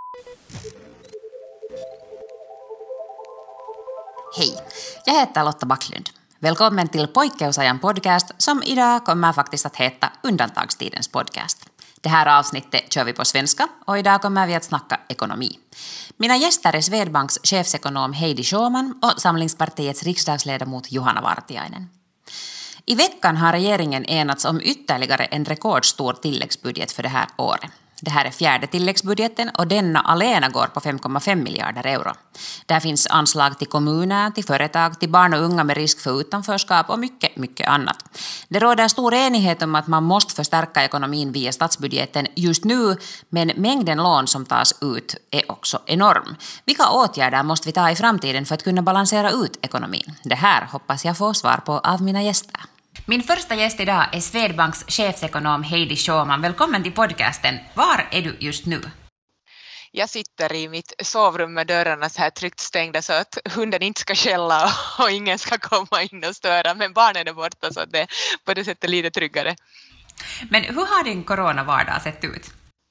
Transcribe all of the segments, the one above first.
Hej, jag heter Lotta Backlund. Välkommen till Poikkeusajan podcast som idag kommer faktiskt att heta Undantagstidens podcast. Det här avsnittet kör vi på svenska och idag kommer vi att snacka ekonomi. Mina gäster är Swedbanks chefsekonom Heidi Schauman och Samlingspartiets riksdagsledamot Juhana Vartiainen. I veckan har regeringen enats om ytterligare en rekordstor tilläggsbudget för det här året. Det här är fjärde tilläggsbudgeten och denna alena går på 5,5 miljarder euro. Där finns anslag till kommuner, till företag, till barn och unga med risk för utanförskap och mycket, mycket annat. Det råder stor enighet om att man måste förstärka ekonomin via statsbudgeten just nu, men mängden lån som tas ut är också enorm. Vilka åtgärder måste vi ta i framtiden för att kunna balansera ut ekonomin? Det här hoppas jag få svar på av mina gäster. Min första gäst idag är Swedbanks chefsekonom Heidi Schauman. Välkommen till podcasten. Var är du just nu? Jag sitter i mitt sovrum med dörrarna så här tryggt stängda så att hunden inte ska skälla och ingen ska komma in och störa. Men barnen är borta så att det på det sättet lite tryggare. Men hur har din coronavardag sett ut?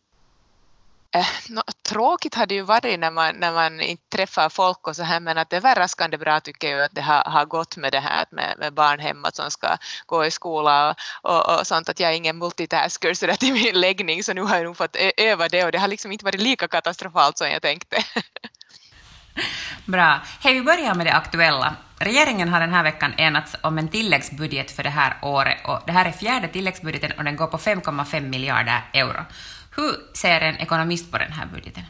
Tråkigt hade ju varit när man inte träffar folk och så här, men att det är överraskande bra tycker jag att det har gått med det här med barn hemma som ska gå i skola och sånt, att jag är ingen multitasker så där till min läggning, så nu har jag nog fått öva det och det har liksom inte varit lika katastrofalt som jag tänkte. Bra. Hej, vi börjar med det aktuella. Regeringen har den här veckan enats om en tilläggsbudget för det här året och det här är fjärde tilläggsbudgeten och den går på 5,5 miljarder euro. Hur ser en ekonomist på den här budgeten?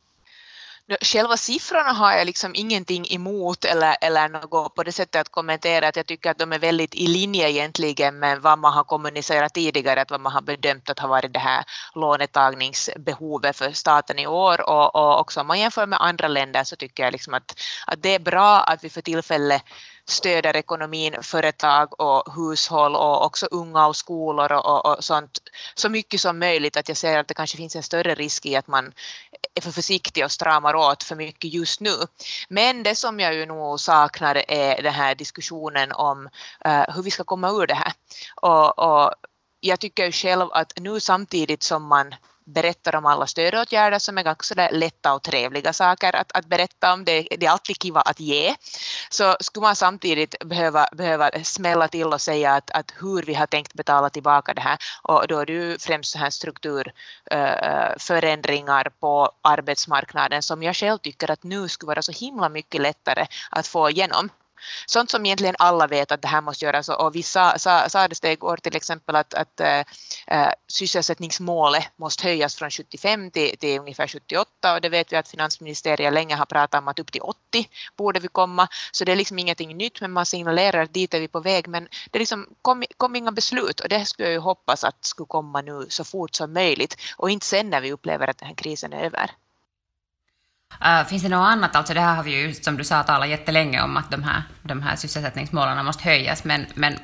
Själva siffrorna har jag liksom ingenting emot eller något på det sättet att kommentera, att jag tycker att de är väldigt i linje egentligen med vad man har kommunicerat tidigare, att vad man har bedömt att ha varit det här lånetagningsbehovet för staten i år och också om man jämför med andra länder så tycker jag liksom att det är bra att vi för tillfället stöder ekonomin, företag och hushåll och också unga och skolor och sånt så mycket som möjligt, att jag ser att det kanske finns en större risk i att man är för försiktig och stramar åt för mycket just nu. Men det som jag ju nog saknar är den här diskussionen om hur vi ska komma ur det här. Och jag tycker ju själv att nu samtidigt som man berättar om alla stödåtgärder som är ganska lätta och trevliga saker att berätta om, det är alltid kiva att ge, så skulle man samtidigt behöva smälla till och säga att hur vi har tänkt betala tillbaka det här, och då är det ju främst så här strukturförändringar på arbetsmarknaden som jag själv tycker att nu skulle vara så himla mycket lättare att få igenom. Sånt som egentligen alla vet att det här måste göras, och vi sa det igår till exempel att sysselsättningsmålet måste höjas från 75 till ungefär 78, och det vet vi att finansministeriet länge har pratat om att upp till 80 borde vi komma, så det är liksom ingenting nytt, men man signalerar att dit är vi på väg, men det är liksom kom inga beslut, och det skulle jag ju hoppas att skulle komma nu så fort som möjligt och inte sen när vi upplever att den här krisen är över. Finns det något annat? Alltså det här har vi ju, som du sa, talat jättelänge om att de här sysselsättningsmålen måste höjas, men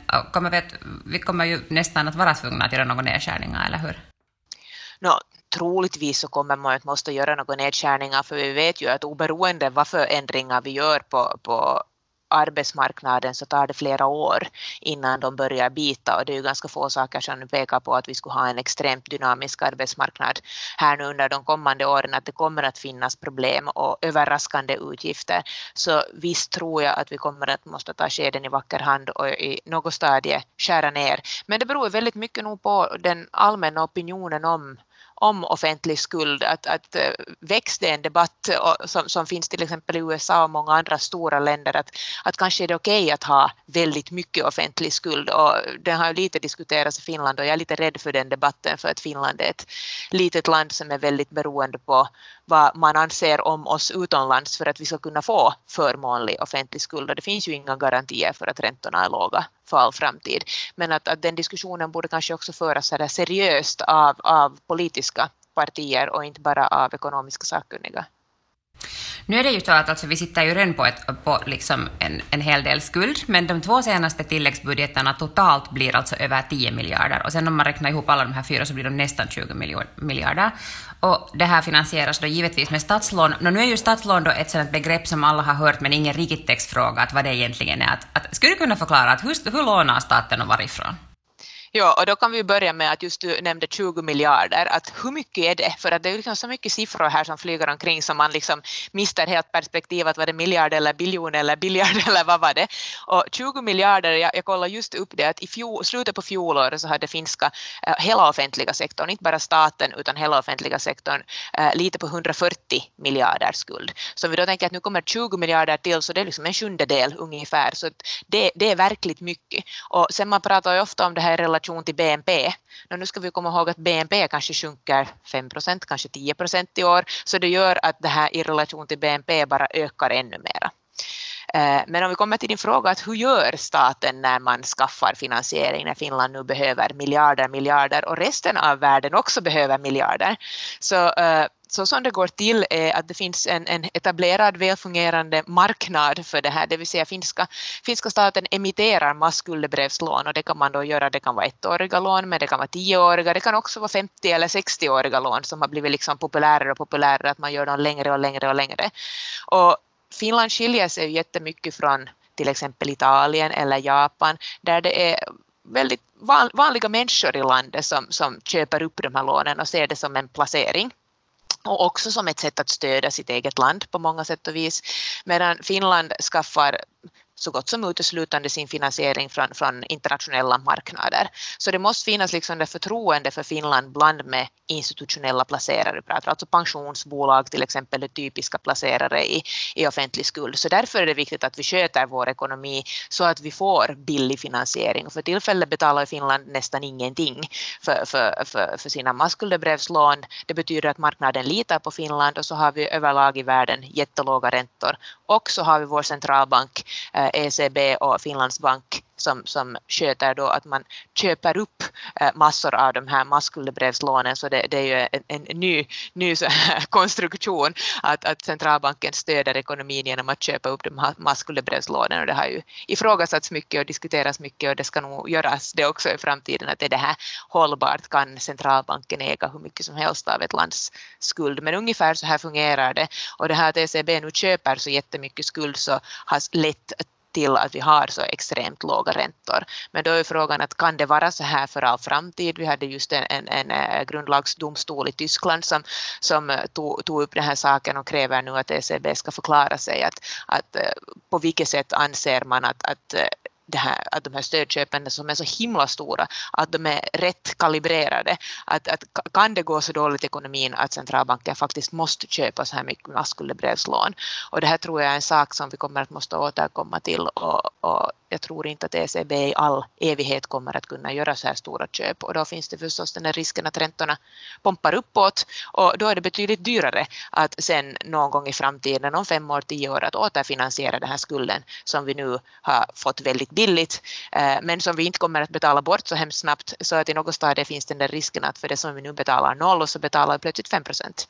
vi kommer ju nästan att vara tvungna att göra några nedskärningar, eller hur? Troligtvis så kommer man att måste göra några nedskärningar, för vi vet ju att oberoende vad för ändringar vi gör på arbetsmarknaden så tar det flera år innan de börjar bita, och det är ju ganska få saker som pekar på att vi skulle ha en extremt dynamisk arbetsmarknad här nu under de kommande åren, att det kommer att finnas problem och överraskande utgifter. Så visst tror jag att vi kommer att måste ta skeden i vacker hand och i något stadie skära ner, men det beror väldigt mycket nog på den allmänna opinionen om offentlig skuld, att växte en debatt som finns till exempel i USA och många andra stora länder, att kanske är det okej att ha väldigt mycket offentlig skuld, och det har ju lite diskuterats i Finland, och jag är lite rädd för den debatten, för att Finland är ett litet land som är väldigt beroende på vad man anser om oss utomlands för att vi ska kunna få förmånlig offentlig skuld, och det finns ju inga garantier för att räntorna är låga för all framtid, men att den diskussionen borde kanske också föras så där seriöst av politiska partier och inte bara av ekonomiska sakkunniga. Nu är det ju så att alltså, vi sitter ju redan på liksom en hel del skuld, men de 2 senaste tilläggsbudgeterna totalt blir alltså över 10 miljarder, och sen om man räknar ihop alla de här 4 så blir de nästan 20 miljarder. Och det här finansieras då givetvis med statslån. Nu är ju statslån då ett sådant begrepp som alla har hört, men ingen riktigt textfråga att vad det egentligen är. Skulle du kunna förklara att hur lånar staten och varifrån? Ja, och då kan vi börja med att just du nämnde 20 miljarder, att hur mycket är det? För att det är liksom så mycket siffror här som flyger omkring som man liksom mister helt perspektivet, var det miljard eller biljon eller biljard eller vad var det? Och 20 miljarder, jag kollar just upp det, att i slutet på fjolåret så hade finska hela offentliga sektorn, inte bara staten utan hela offentliga sektorn, lite på 140 miljarder skuld. Så vi då tänker att nu kommer 20 miljarder till, så det är liksom en sjundedel ungefär, så det är verkligt mycket. Och sen man pratar ju ofta om det här i relation till BNP. Nu ska vi komma ihåg att BNP kanske sjunker 5%, kanske 10% i år, så det gör att det här i relation till BNP bara ökar ännu mera. Men om vi kommer till din fråga, att hur gör staten när man skaffar finansiering, när Finland nu behöver miljarder och resten av världen också behöver miljarder, så som det går till är att det finns en etablerad välfungerande marknad för det här, det vill säga finska staten emitterar masskuldebrevslån, och det kan man då göra, det kan vara 1-åriga lån, men det kan vara 10-åriga, det kan också vara 50 eller 60-åriga lån som har blivit liksom populärare, att man gör dem längre. Och Finland skiljer sig jättemycket från till exempel Italien eller Japan, där det är väldigt vanliga människor i landet som köper upp de här lånen och ser det som en placering. Och också som ett sätt att stödja sitt eget land på många sätt och vis. Medan Finland skaffar så gott som uteslutande sin finansiering från internationella marknader. Så det måste finnas liksom det förtroende för Finland bland med institutionella placerare. Alltså pensionsbolag till exempel är typiska placerare i offentlig skuld. Så därför är det viktigt att vi sköter vår ekonomi så att vi får billig finansiering. Och för tillfället betalar Finland nästan ingenting för sina masskuldebrevslån. Det betyder att marknaden litar på Finland, och så har vi överlag i världen jättelåga räntor. Och så har vi vår centralbank ECB och Finlands bank som sköter då att man köper upp massor av de här masskuldebrevslånen, så det är ju en ny så här konstruktion att centralbanken stöder ekonomin genom att köpa upp de här masskuldebrevslånen, och det har ju ifrågasatts mycket och diskuterats mycket, och det ska nog göras det också i framtiden, att är det här hållbart, kan centralbanken äga hur mycket som helst av ett lands skuld, men ungefär så här fungerar det, och det här att ECB nu köper så jättemycket skuld så har lett till att vi har så extremt låga räntor. Men då är frågan att kan det vara så här för all framtid? Vi hade just en grundlagsdomstol i Tyskland som tog upp den här saken och kräver nu att ECB ska förklara sig att på vilket sätt anser man att de här stödköpen som är så himla stora, att de är rätt kalibrerade, att kan det gå så dåligt i ekonomin att centralbanken faktiskt måste köpa så här mycket masskuldebrevslån, och det här tror jag är en sak som vi kommer att måste återkomma till, och jag tror inte att ECB i all evighet kommer att kunna göra så här stora köp, och då finns det förstås den här risken att räntorna pompar uppåt, och då är det betydligt dyrare att sen någon gång i framtiden, om 5 år, 10 år, att återfinansiera den här skulden som vi nu har fått väldigt billigt, men som vi inte kommer att betala bort så hemskt snabbt, så att i något stadie finns den där risken att för det som vi nu betalar 0 så betalar vi plötsligt 5%.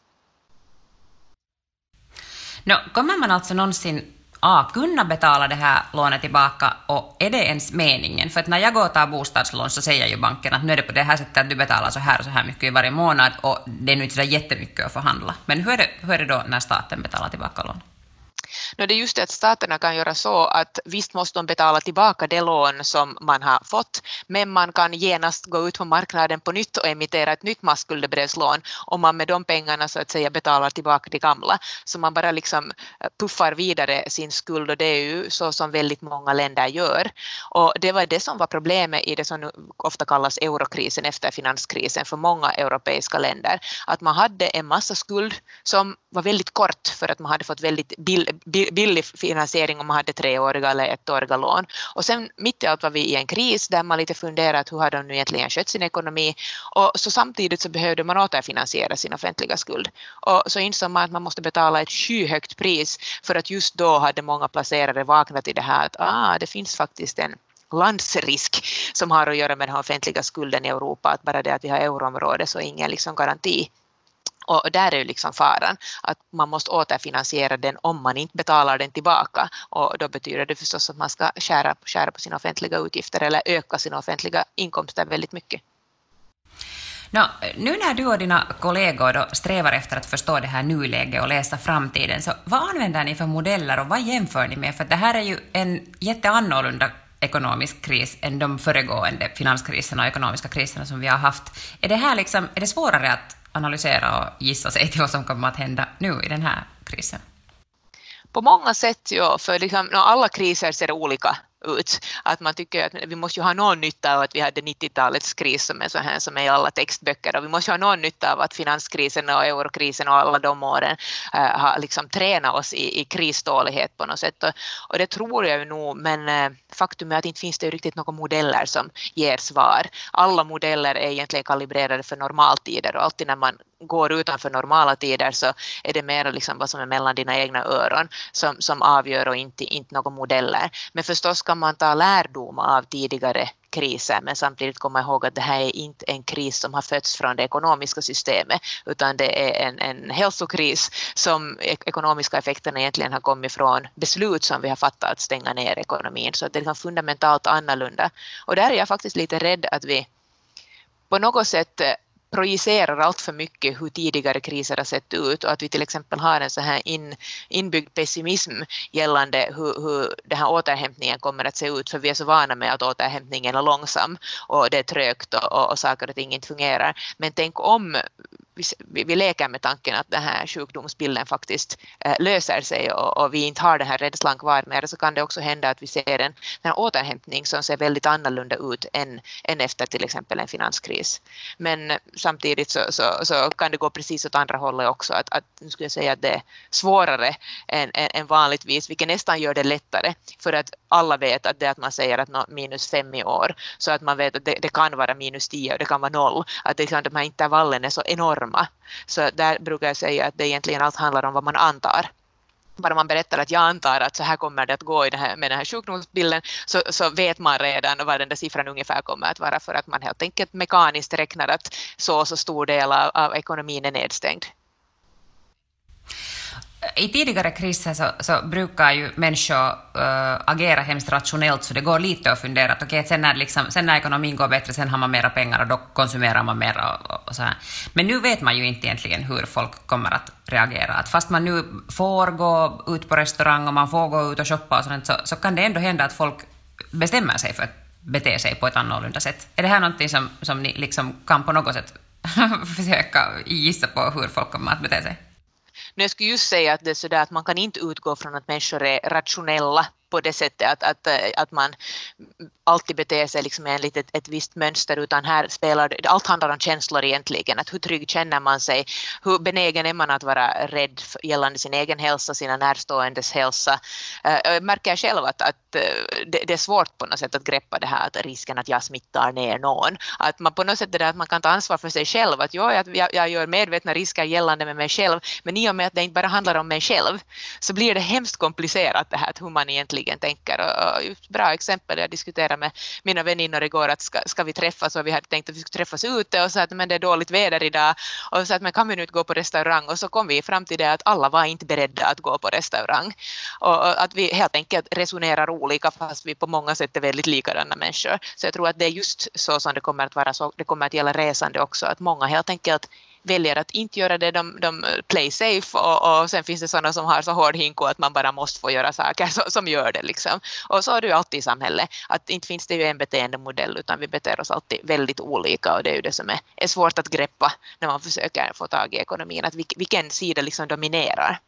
Kommer man alltså någonsin kunna betala det här lånet tillbaka, och är det ens meningen? För att när jag går och tar bostadslån så säger ju banken att nu är det på det här sättet att du betalar så här mycket i varje månad, och det är nu inte så jättemycket att förhandla. Men hur är det då när staten betalar tillbaka lån? Det är just det att staterna kan göra så att visst måste de betala tillbaka det lån som man har fått, men man kan genast gå ut på marknaden på nytt och emittera ett nytt masskuldebrevslån om man med de pengarna så att säga betalar tillbaka det gamla. Så man bara liksom puffar vidare sin skuld, och det är ju så som väldigt många länder gör. Och det var det som var problemet i det som ofta kallas eurokrisen efter finanskrisen för många europeiska länder. Att man hade en massa skuld som var väldigt kort för att man hade fått väldigt billig finansiering om man hade 3-åriga eller 1-åriga lån. Och sen mitt i allt var vi i en kris där man lite funderat hur har de nu egentligen skött sin ekonomi, och så samtidigt så behövde man återfinansiera sin offentliga skuld. Och så insåg man att man måste betala ett skyhögt pris, för att just då hade många placerare vaknat i det här att det finns faktiskt en landsrisk som har att göra med den offentliga skulden i Europa, att bara det att vi har euroområde så ingen liksom garanti. Och där är ju liksom faran att man måste återfinansiera den om man inte betalar den tillbaka, och då betyder det förstås att man ska skära på sina offentliga utgifter eller öka sina offentliga inkomster väldigt mycket. Nu när du och dina kollegor då strävar efter att förstå det här nuläget och läsa framtiden, så vad använder ni för modeller och vad jämför ni med? För det här är ju en jätteannorlunda ekonomisk kris än de föregående finanskriserna och ekonomiska kriserna som vi har haft. Är det svårare att analysera och gissa sig till vad som kommer att hända nu i den här krisen? På många sätt, ja, för liksom, alla kriser ser olika ut. Att man tycker att vi måste ju ha någon nytta av att vi hade 90-talets kris som är så här som är i alla textböcker, och vi måste ha någon nytta av att finanskrisen och eurokrisen och alla de åren har liksom tränat oss i krisstålighet på något sätt, och det tror jag ju nog, men faktum är att inte finns det riktigt några modeller som ger svar. Alla modeller är egentligen kalibrerade för normaltider, och alltid när man går utanför normala tider så är det mer liksom vad som är mellan dina egna öron som avgör, och inte några modeller. Men förstås kan man ta lärdom av tidigare kriser, men samtidigt komma ihåg att det här är inte en kris som har fötts från det ekonomiska systemet, utan det är en hälsokris som ekonomiska effekterna egentligen har kommit från beslut som vi har fattat att stänga ner ekonomin. Så det är fundamentalt annorlunda. Och där är jag faktiskt lite rädd att vi på något sätt projicerar allt för mycket hur tidigare kriser har sett ut, och att vi till exempel har en så här inbyggd pessimism gällande hur den här återhämtningen kommer att se ut, för vi är så vana med att återhämtningen är långsam och det är trögt och saker och ting inte fungerar. Men tänk om vi leker med tanken att den här sjukdomsbilden faktiskt löser sig och vi inte har den här rädslan kvar mer, så kan det också hända att vi ser en återhämtning som ser väldigt annorlunda ut än efter till exempel en finanskris. Men samtidigt så kan det gå precis åt andra hållet också, att nu skulle jag säga att det är svårare än vanligtvis, vilket nästan gör det lättare, för att alla vet att det att man säger att -5 i år, så att man vet att det kan vara -10 och det kan vara 0, att de här intervallen är så enorma. Så där brukar jag säga att det egentligen allt handlar om vad man antar. Bara man berättar att jag antar att så här kommer det att gå med den här sjukdomsbilden, så vet man redan vad den där siffran ungefär kommer att vara, för att man helt enkelt mekaniskt räknar att så stor del av ekonomin är nedstängd. I tidigare kriser så brukar ju människor agera hemskt rationellt, så det går lite att fundera att okej, sen när ekonomin går bättre, sen har man mera pengar och då konsumerar man mera och så här. Men nu vet man ju inte egentligen hur folk kommer att reagera. Att fast man nu får gå ut på restaurang och man får gå ut och shoppa och sånt, så kan det ändå hända att folk bestämmer sig för att bete sig på ett annorlunda sätt. Är det här någonting som ni liksom kan på något sätt försöka gissa på hur folk kommer att bete sig? Nu jag skulle just säga att det är så där att man kan inte utgå från att människor är rationella på det sättet att man alltid beter sig liksom enligt ett visst mönster, utan här allt handlar om känslor egentligen, att hur trygg känner man sig, hur benägen är man att vara rädd gällande sin egen hälsa, sina närståendes hälsa. Jag märker själv att det är svårt på något sätt att greppa det här, att risken att jag smittar ner någon, att man på något sätt det där att man kan ta ansvar för sig själv, att jag gör medvetna risker gällande med mig själv, men i och med att det inte bara handlar om mig själv så blir det hemskt komplicerat det här hur man egentligen tänker. Och just bra exempel, jag diskuterade med mina väninnor igår att ska vi träffas, och vi hade tänkt att vi skulle träffas ute, och så att men det är dåligt väder idag, och så att men kan vi nu inte gå på restaurang, och så kom vi fram till det att alla var inte beredda att gå på restaurang, och att vi helt enkelt resonerar olika fast vi på många sätt är väldigt likadana människor. Så jag tror att det är just så som det kommer att vara, så det kommer att gälla resande också, att många helt enkelt väljer att inte göra det, de play safe, och sen finns det sådana som har så hård hinko att man bara måste få göra saker som gör det liksom. Och så är det ju alltid i samhället, att inte finns det ju en beteendemodell, utan vi beter oss alltid väldigt olika, och det är ju det som är svårt att greppa när man försöker få tag i ekonomin, att vilken sida liksom dominerar.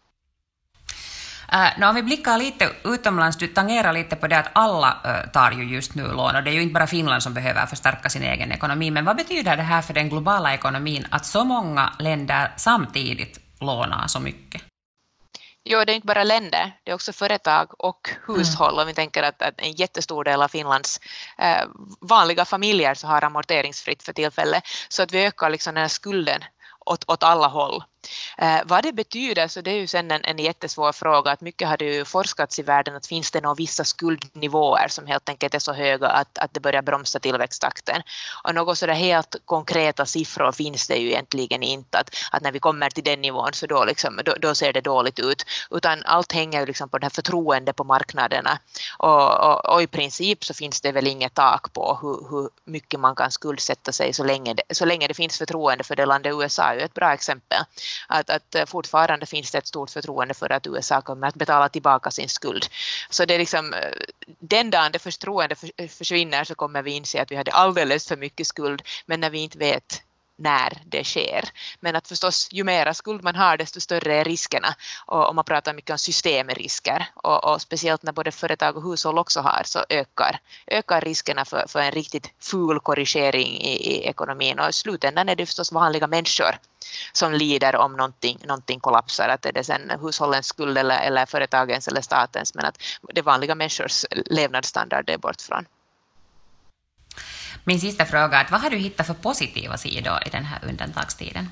Om vi blickar lite utomlands, du tangerar lite på det att alla tar ju just nu lån, och det är ju inte bara Finland som behöver förstärka sin egen ekonomi, men vad betyder det här för den globala ekonomin att så många länder samtidigt lånar så mycket? Jo, det är inte bara länder, det är också företag och hushåll. Om vi tänker att en jättestor del av Finlands vanliga familjer så har amorteringsfritt för tillfället, så att vi ökar liksom den här skulden åt alla håll. Vad det betyder, så det är ju sen en jättesvår fråga, att mycket har det ju forskats i världen, att finns det några vissa skuldnivåer som helt enkelt är så höga att det börjar bromsa tillväxttakten, och något sådär helt konkreta siffror finns det ju egentligen inte, att när vi kommer till den nivån så då ser det dåligt ut, utan allt hänger ju liksom på det här förtroende på marknaderna, och i princip så finns det väl inget tak på hur mycket man kan skuldsätta sig så länge det finns förtroende för det landet. USA är ju ett bra exempel. att fortfarande finns det ett stort förtroende för att USA kommer att betala tillbaka sin skuld. Så det är liksom, den dagen det förtroendet försvinner så kommer vi inse att vi hade alldeles för mycket skuld, men när vi inte vet när det sker. Men att förstås, ju mera skuld man har, desto större är riskerna. Och man pratar mycket om systemrisker. Och speciellt när både företag och hushåll också har, så ökar riskerna för en riktigt ful korrigering i ekonomin. Och i slutändan är det förstås vanliga människor som lider om någonting kollapsar. Att det är sen hushållens skuld eller företagens eller statens. Men att det vanliga människors levnadsstandard är bort från. Min sista fråga är, vad har du hittat för positiva sidor i den här undantagstiden?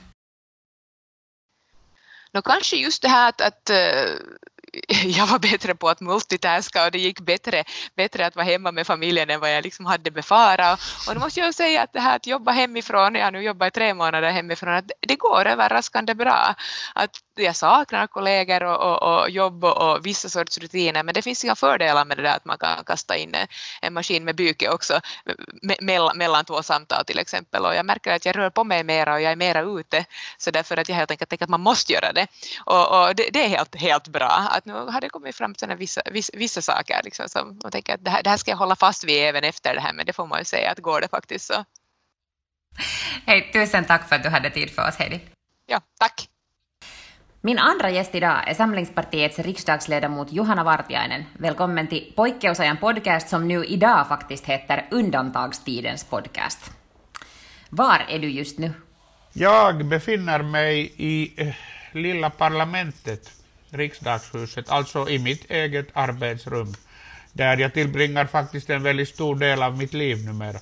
Kanske just det här att jag var bättre på att multitaska och det gick bättre att vara hemma med familjen än vad jag liksom hade befarat. Och nu måste jag säga att det här att jobba hemifrån, jag nu jobbar i 3 månader hemifrån, att det går överraskande bra. Att jag saknar kollegor och jobb och vissa sorts rutiner, men det finns inga fördelar med det där att man kan kasta in en maskin med byke också mellan 2 samtal till exempel. Och jag märker att jag rör på mig mera och jag är mera ute, så därför att jag helt enkelt tänker att man måste göra det. Och det är helt bra. Att nu har det kommit fram sådana vissa saker liksom, som man tänker att det här ska jag hålla fast vid även efter det här, men det får man ju säga att går det faktiskt så. Hej, tusen tack för att du hade tid för oss, Heidi. Ja, tack. Min andra gäst idag är Samlingspartiets riksdagsledamot Juhana Vartiainen. Välkommen till Poikkeusajan podcast som nu idag faktiskt heter Undantagstidens podcast. Var är du just nu? Jag befinner mig i lilla parlamentet, riksdagshuset, alltså i mitt eget arbetsrum, där jag tillbringar faktiskt en väldigt stor del av mitt liv numera.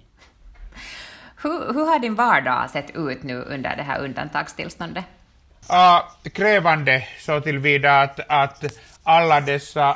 Hur har din vardag sett ut nu under det här undantagstillståndet? Krävande så tillvida att alla dessa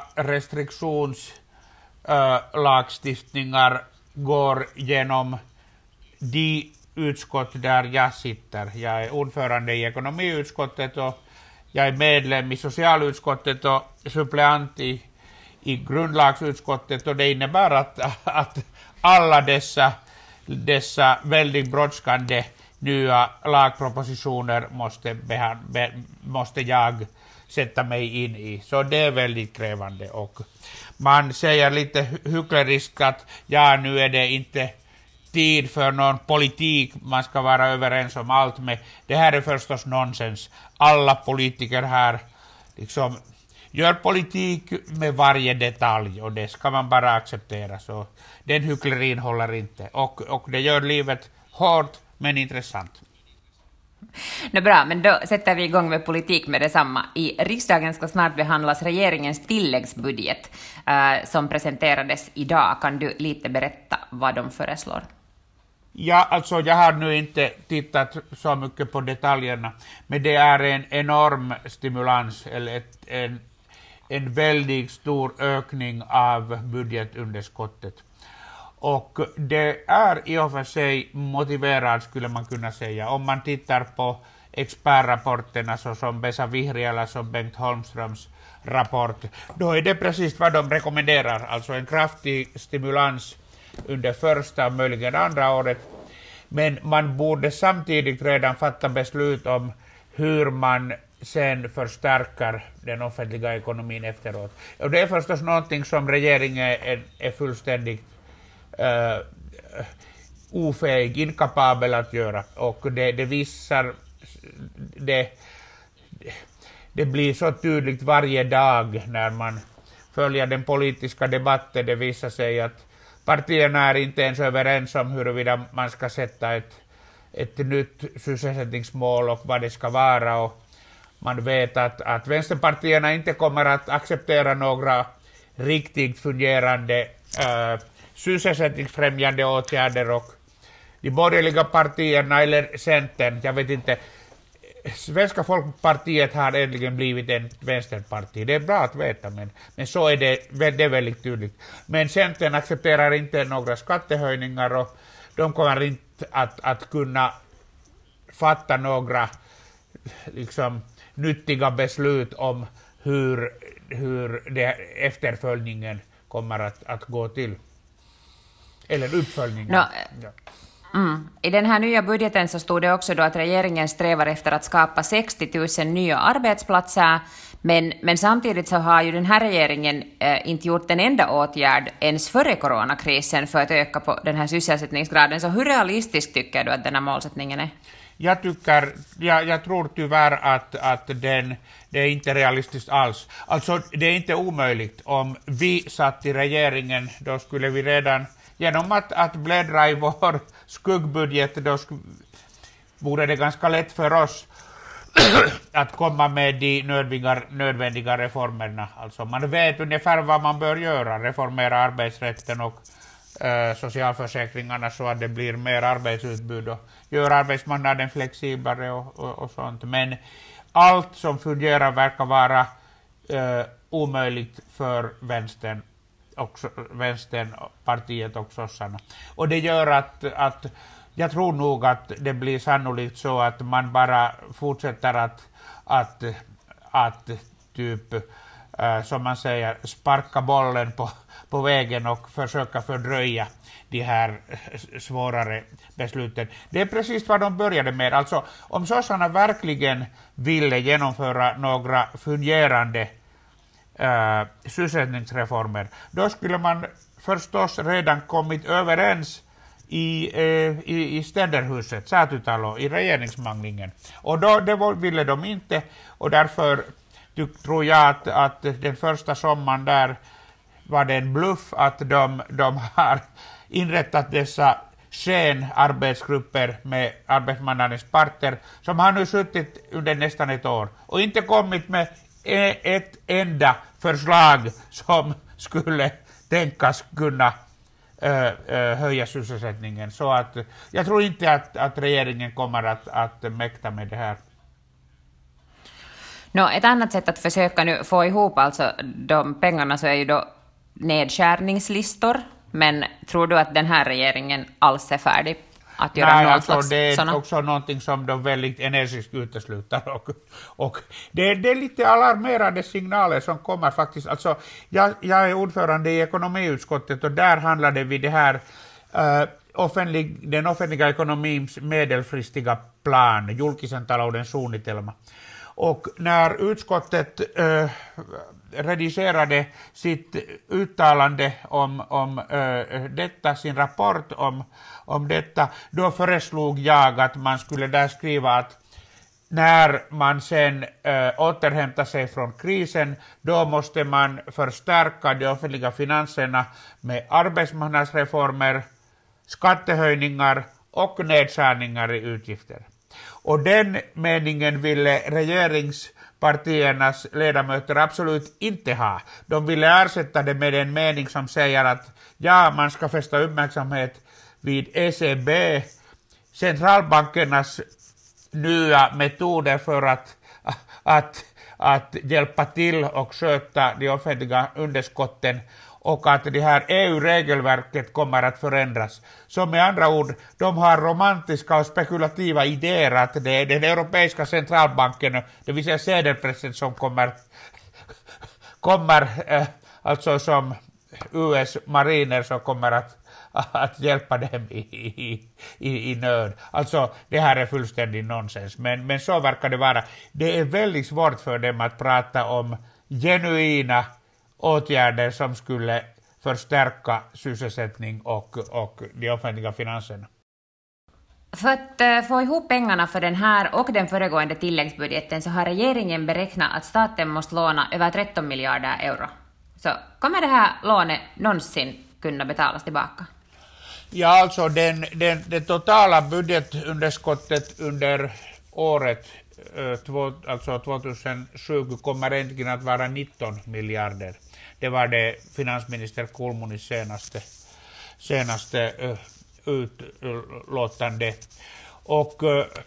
restriktionslagstiftningar går genom de utskott där jag sitter. Jag är ordförande i ekonomiutskottet och jag är medlem i socialutskottet och suppleant i grundlagsutskottet, och det innebär att alla dessa väldigt brådskande nya lagpropositioner måste jag sätta mig in i. Så det är väldigt krävande, och man säger lite hyckleriskt att nu är det inte tid för någon politik, man ska vara överens om allt, med det här är förstås nonsens. Alla politiker här liksom gör politik med varje detalj, och det ska man bara acceptera, så den hycklerin håller inte, och det gör livet hårt men intressant. Bra, men då sätter vi igång med politik med detsamma. I riksdagen ska snart behandlas regeringens tilläggsbudget som presenterades idag. Kan du lite berätta vad de föreslår? Ja, alltså jag har nu inte tittat så mycket på detaljerna, men det är en enorm stimulans, eller en väldigt stor ökning av budgetunderskottet. Och det är i och för sig motiverat, skulle man kunna säga. Om man tittar på expertrapporterna såsom Vesa Vihriälä som Bengt Holmströms rapport, då är det precis vad de rekommenderar. Alltså en kraftig stimulans under första och möjligen andra året. Men man borde samtidigt redan fatta beslut om hur man sen förstärker den offentliga ekonomin efteråt. Och det är förstås någonting som regeringen är fullständigt ofähig, inkapabel att göra, och det visar det blir så tydligt varje dag när man följer den politiska debatten. Det visar sig att partierna är inte ens överens om huruvida man ska sätta ett nytt sysselsättningsmål och vad det ska vara, och man vet att vänsterpartierna inte kommer att acceptera några riktigt fungerande sysselsättningsfrämjande åtgärder, och de borgerliga partierna eller Centern, jag vet inte, Svenska folkpartiet har äntligen blivit en vänsterparti. Det är bra att veta, men så är det väldigt tydligt. Men Centern accepterar inte några skattehöjningar, och de kommer inte att kunna fatta några liksom nyttiga beslut om hur det efterföljningen kommer att gå till. Eller uppföljningen. Ja. I den här nya budgeten så stod det också då att regeringen strävar efter att skapa 60 000 nya arbetsplatser, men samtidigt så har ju den här regeringen inte gjort en enda åtgärd ens före coronakrisen för att öka på den här sysselsättningsgraden. Så hur realistisk tycker du att den här målsättningen är? Jag tror tyvärr att det är inte realistiskt alls. Alltså det är inte omöjligt. Om vi satt i regeringen, då skulle vi redan genom att bläddra i vår skuggbudget, då vore det ganska lätt för oss att komma med de nödvändiga reformerna. Alltså man vet ungefär vad man bör göra, reformera arbetsrätten och socialförsäkringarna så att det blir mer arbetsutbud och göra arbetsmarknaden flexiblare och sånt. Men allt som fungerar verkar vara omöjligt för vänsterpartiet och sossarna. Och det gör att jag tror nog att det blir sannolikt så att man bara fortsätter att typ som man säger sparka bollen på vägen och försöka fördröja de här svårare besluten. Det är precis vad de började med. Alltså om sossarna verkligen ville genomföra några fungerande sysselsättningsreformer, då skulle man förstås redan kommit överens i ständerhuset, Säätytalo, i regeringsmanglingen. Och då det ville de inte, och därför tror jag att den första sommaren där var det en bluff att de har inrättat dessa skenarbetsgrupper med arbetsmarknadens parter som har nu suttit under nästan ett år och inte kommit med ett enda förslag som skulle tänkas kunna höja sysselsättningen. Så att jag tror inte att regeringen kommer att mäkta med det här. Ett annat sätt att försöka nu få ihop alltså de pengarna så är ju då nedskärningslistor. Men tror du att den här regeringen alls är färdig att göra något slags det är såna? också någonting som de väldigt energiskt utesluter. Och det är lite alarmerande signaler som kommer faktiskt. Alltså, jag är ordförande i ekonomiutskottet och där handlade vi det här den offentliga ekonomins medelfristiga plan, julkisen talouden suunnitelma. Och när utskottet redigerade sitt uttalande om detta, sin rapport om detta, då föreslog jag att man skulle där skriva att när man sen återhämtar sig från krisen, då måste man förstärka de offentliga finanserna med arbetsmarknadsreformer, skattehöjningar och nedskärningar i utgifter. Och den meningen ville regeringspartiernas ledamöter absolut inte ha. De ville ersätta det med en mening som säger att man ska fästa uppmärksamhet vid ECB, centralbankernas nya metoder för att hjälpa till och sköta de offentliga underskotten, och att det här EU-regelverket kommer att förändras. Så med andra ord, de har romantiska och spekulativa idéer att det är den europeiska centralbanken, det vill säga sedelpressen, som kommer alltså som US-mariner som kommer att hjälpa dem i nöd. Alltså det här är fullständigt nonsens, men så verkar det vara. Det är väldigt svårt för dem att prata om genuina åtgärder som skulle förstärka sysselsättning och de offentliga finanserna. För att få ihop pengarna för den här och den föregående tilläggsbudgeten så har regeringen beräknat att staten måste låna över 13 miljarder euro. Så kommer det här lånet någonsin kunna betalas tillbaka? Ja, alltså det totala budgetunderskottet under året alltså 2020 kommer egentligen att vara 19 miljarder. Det var det finansminister Kulmunis senaste utlåtande. Och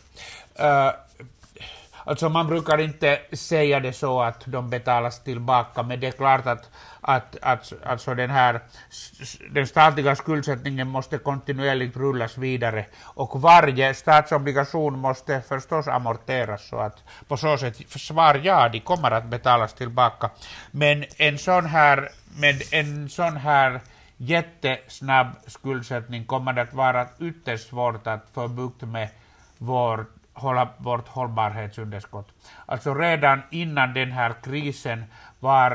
alltså man brukar inte säga det så att de betalas tillbaka, men det är klart att alltså den statliga skuldsättningen måste kontinuerligt rullas vidare, och varje statsobligation måste förstås amorteras, så att på så sätt svar de kommer att betalas tillbaka. Men en sån här jättesnabb skuldsättning kommer det att vara ytterst svårt att få bukt med vårt hållbarhetsunderskott. Alltså redan innan den här krisen var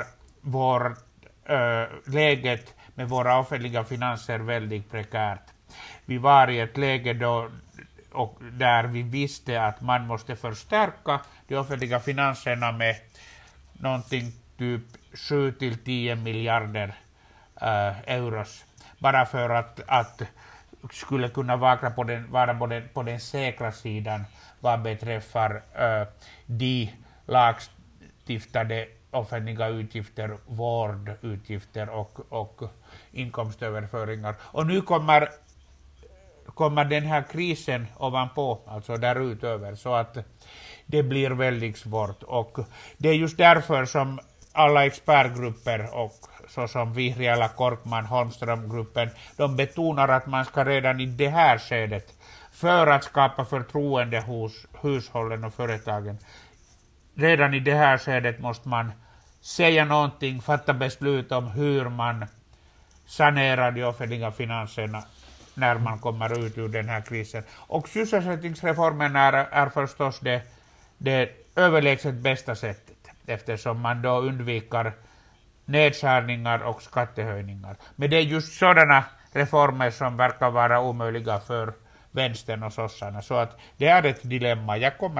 läget med våra offentliga finanser väldigt prekärt. Vi var i ett läge där vi visste att man måste förstärka de offentliga finanserna med någonting typ 7-10 miljarder euros. Bara för att skulle kunna vara på den säkra sidan vad beträffar de lagstiftade offentliga utgifter, vårdutgifter och inkomstöverföringar. Och nu kommer den här krisen ovanpå, alltså därutöver, så att det blir väldigt svårt. Och det är just därför som alla expertgrupper och såsom Vihriälä, Korkman, Holmström-gruppen, de betonar att man ska redan i det här skedet, för att skapa förtroende hos hushållen och företagen, redan i det här skedet måste man säga någonting, fatta beslut om hur man sanerar de offentliga finanserna när man kommer ut ur den här krisen. Och sysselsättningsreformen är förstås det överlägset bästa sättet, eftersom man då undviker nedskärningar och skattehöjningar. Men det är just sådana reformer som verkar vara omöjliga för vänstern och sossarna. Så att det är ett dilemma.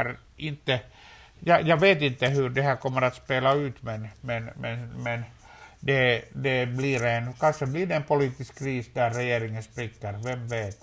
Jag vet inte hur det här kommer att spela ut, men det kanske blir en politisk kris där regeringen spricker, vem vet.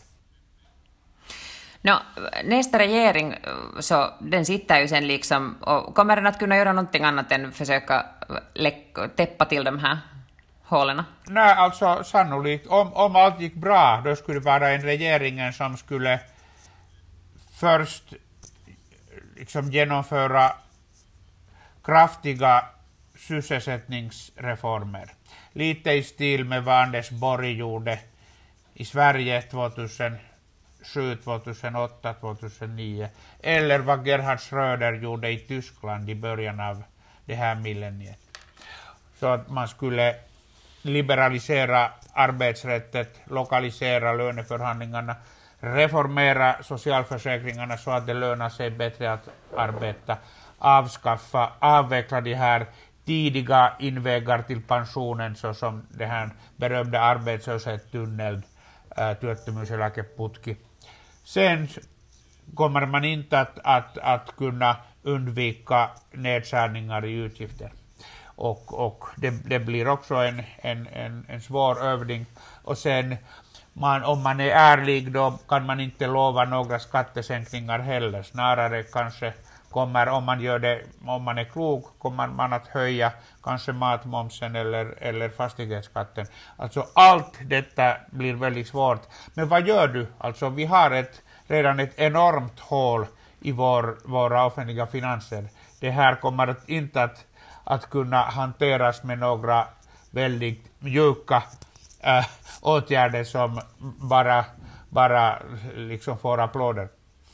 Nästa regering, så den sitter ju sen liksom, och kommer den att kunna göra någonting annat än försöka täppa till de här hålen? Nej, alltså sannolikt, om allt gick bra, då skulle det vara en regering som skulle först liksom genomföra kraftiga sysselsättningsreformer. Lite i stil med vad Anders Borg gjorde i Sverige 2007, 2008, 2009. Eller vad Gerhard Schröder gjorde i Tyskland i början av det här millenniet. Så att man skulle liberalisera arbetsrättet, lokalisera löneförhandlingarna, reformera socialförsäkringarna så att det lönar sig bättre att arbeta, avveckla de här tidiga invägar till pensionen, såsom det här berömda arbetslöshetstunneln, työttömyyseläkeputki. Sen kommer man inte att kunna undvika nedskärningar i utgifter. Och det blir också en svår övning. Och sen om man är ärlig, då kan man inte lova några skattesänkningar heller. Snarare kanske om man är klok, kommer man att höja kanske matmomsen eller fastighetsskatten. Alltså allt detta blir väldigt svårt. Men vad gör du? Alltså vi har redan ett enormt hål i våra offentliga finanser. Det här kommer inte att kunna hanteras med några väldigt mjuka åtgärder som bara liksom får applåder.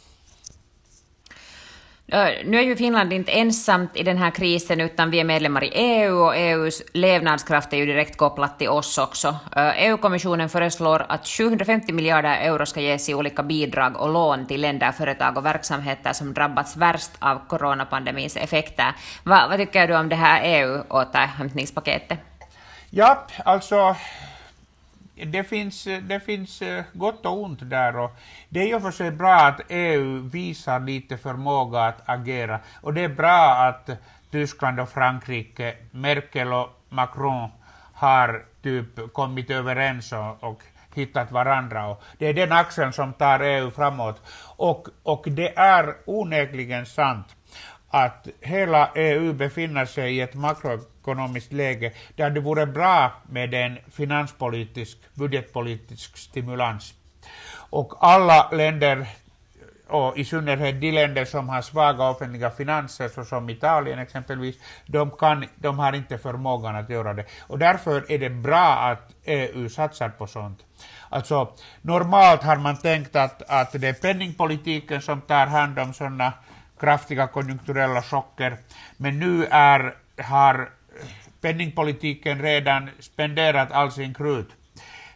Nu är ju Finland inte ensamt i den här krisen, utan vi är medlemmar i EU och EUs levnadskraft är ju direkt kopplat till oss också. EU-kommissionen föreslår att 750 miljarder euro ska ges i olika bidrag och lån till länder, företag och verksamheter som drabbats värst av coronapandemins effekter. Vad tycker du om det här EU-återhämtningspaketet? Ja, alltså det finns gott och ont där, och det är ju för sig bra att EU visar lite förmåga att agera, och det är bra att Tyskland och Frankrike, Merkel och Macron har typ kommit överens och hittat varandra, och det är den axeln som tar EU framåt, och det är onekligen sant att hela EU befinner sig i ett makroekonomiskt läge där det vore bra med en budgetpolitisk stimulans. Och alla länder, och i synnerhet de länder som har svaga offentliga finanser, såsom Italien exempelvis, de har inte förmågan att göra det. Och därför är det bra att EU satsar på sånt. Alltså normalt har man tänkt att det är penningpolitiken som tar hand om sådana kraftiga konjunkturella chocker, men nu har penningpolitiken redan spenderat all sin krut.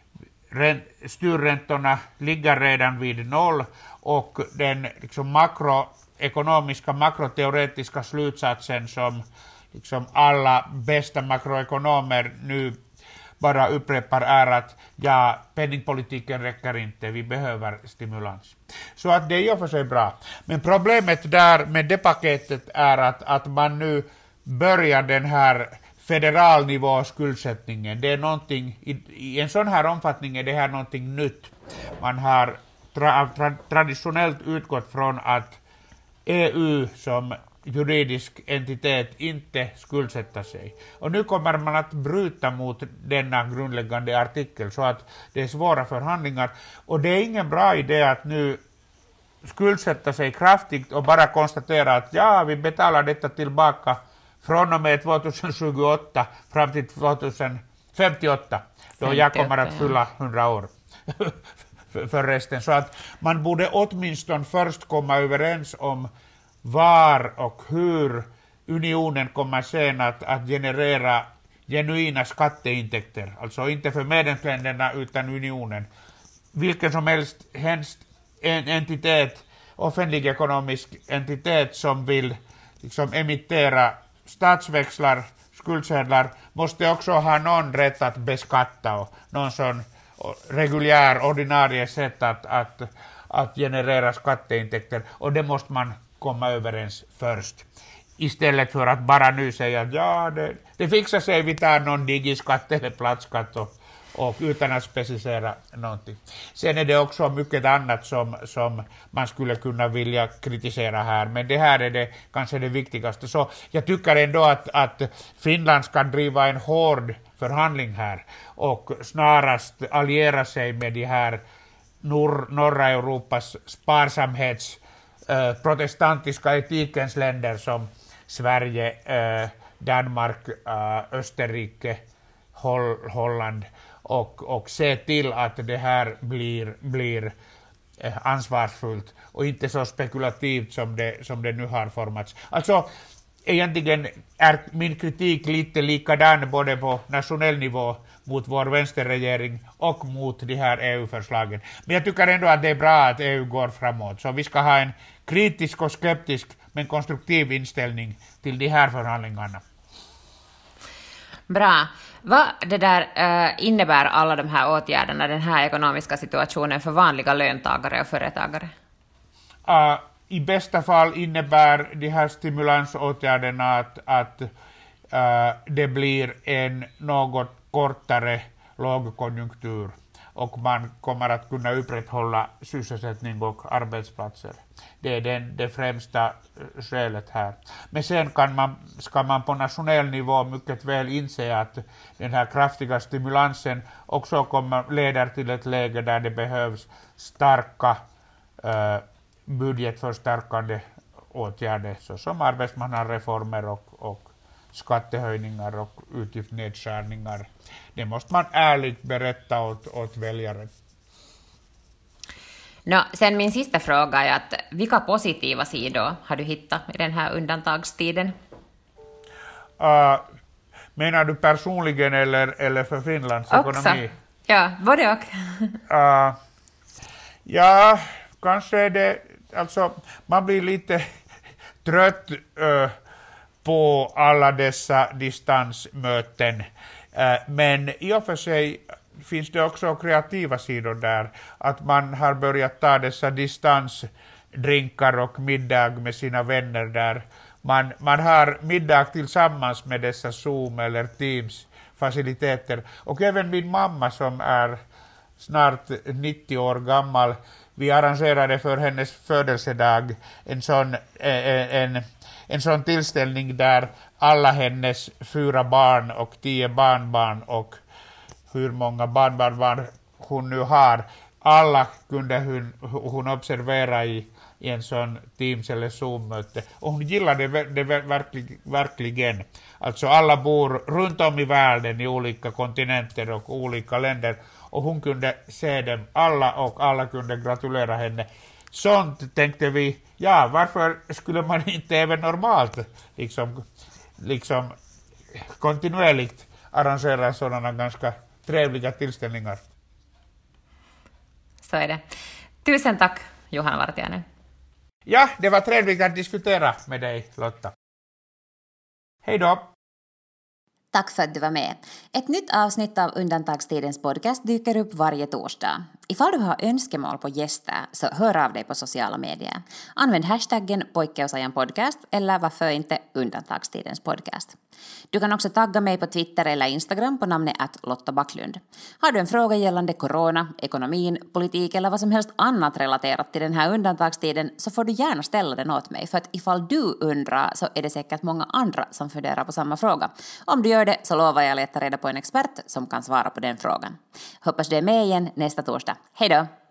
styrräntorna ligger redan vid noll och den liksom ekonomiska makroteoretiska slutsatsen som liksom alla bästa makroekonomer nu bara upprepar är att ja, penningpolitiken räcker inte, vi behöver stimulans. Så att det är i och för sig bra. Men problemet där med det paketet är att man nu börjar den här federalnivå skuldsättningen. Det är någonting, i en sån här omfattning är det här någonting nytt. Man har traditionellt utgått från att EU som juridisk entitet inte skuldsätta sig. Och nu kommer man att bryta mot denna grundläggande artikel så att det är svåra förhandlingar. Och det är ingen bra idé att nu skuldsätta sig kraftigt och bara konstatera att ja, vi betalar detta tillbaka från och med 2028 fram till 2058. Då jag kommer att fylla 100 år. För resten. Så att man borde åtminstone först komma överens om var och hur unionen kommer sen att generera genuina skatteintäkter. Alltså inte för medlemsländerna utan unionen. Vilken som helst en entitet, offentlig ekonomisk entitet som vill liksom emittera statsväxlar, skuldsedlar, måste också ha någon rätt att beskatta och någon sån reguljär, ordinarie sätt att generera skatteintäkter. Och det måste man komma överens först. Istället för att bara nu säga att ja, det fixar sig, vi tar någon digiskatt eller plattskatt och utan att specificera någonting. Sen är det också mycket annat som man skulle kunna vilja kritisera här, men det här är det kanske det viktigaste. Så jag tycker ändå att Finland ska driva en hård förhandling här och snarast alliera sig med de här norra Europas sparsamhets protestantiska etikens länder som Sverige, Danmark, Österrike, Holland och se till att det här blir ansvarsfullt och inte så spekulativt som det nu har formats. Alltså egentligen är min kritik lite likadan både på nationell nivå mot vår vänsterregering och mot de här EU-förslagen. Men jag tycker ändå att det är bra att EU går framåt. Så vi ska ha en kritisk och skeptisk men konstruktiv inställning till de här förhandlingarna. Bra. Vad det där innebär alla de här åtgärderna, den här ekonomiska situationen för vanliga löntagare och företagare? I bästa fall innebär de här stimulansåtgärderna att det blir en något kortare lågkonjunktur och man kommer att kunna upprätthålla sysselsättning och arbetsplatser. Det är det främsta skälet här. Men sen ska man på nationell nivå mycket väl inse att den här kraftiga stimulansen också leder till ett läge där det behövs starka budgetförstärkande åtgärder såsom arbetsmarknadsreformer och skattehöjningar och utgiftsnedskärningar. Det måste man ärligt berätta åt väljaren. Sen min sista fråga är att vilka positiva sidor har du hittat i den här undantagstiden? Menar du personligen eller för Finlands ekonomi? Ja, både och. Ja, kanske är det, alltså man blir lite trött på alla dessa distansmöten. Men i och för sig finns det också kreativa sidor där. Att man har börjat ta dessa distansdrinkar och middag med sina vänner där. Man har middag tillsammans med dessa Zoom eller Teams faciliteter. Och även min mamma som är snart 90 år gammal, vi arrangerade för hennes födelsedag en sån tillställning där alla hennes 4 barn och 10 barnbarn och hur många barnbarn hon nu har, alla kunde hon observera i en sån Teams eller Zoom-möte. Och hon gillade det verkligen. Alltså alla bor runt om i världen i olika kontinenter och olika länder. Och hon kunde se dem alla och alla kunde gratulera henne. Sånt tänkte vi, ja, varför skulle man inte även normalt liksom kontinuerligt arrangera sådana ganska trevliga tillställningar? Så är det. Tusen tack, Johanna Vartiainen. Ja, det var trevligt att diskutera med dig, Lotta. Hej då! Tack för att du var med. Ett nytt avsnitt av Undantagstidens podcast dyker upp varje torsdag. Ifall du har önskemål på gäster så hör av dig på sociala medier. Använd hashtaggen Poikkeusajan podcast eller varför inte Undantagstidens podcast. Du kan också tagga mig på Twitter eller Instagram på namnet @Lotta Backlund. Har du en fråga gällande corona, ekonomin, politik eller vad som helst annat relaterat till den här undantagstiden så får du gärna ställa den åt mig, för att ifall du undrar så är det säkert många andra som funderar på samma fråga. Om du gör det så lovar jag att leta reda på en expert som kan svara på den frågan. Hoppas du är med igen nästa torsdag. Hej då!